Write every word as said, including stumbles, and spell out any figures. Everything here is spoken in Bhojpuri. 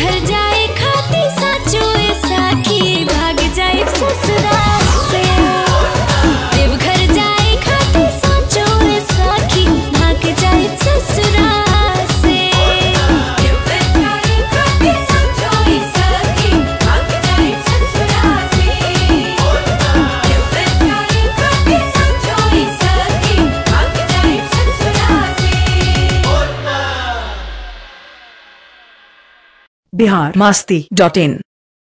देवघर जाए खाती साचो ए साखी भाग जाए ससुराल से। देवघर जाए खाती साचो ए साखी भाग जाए ससुराल से। देवघर जाए खाती साचो ए साखी भाग जाए ससुराल से। देवघर जाए खाती साचो ए साखी भाग जाए ससुराल से। बिहार मस्ती डॉट इन।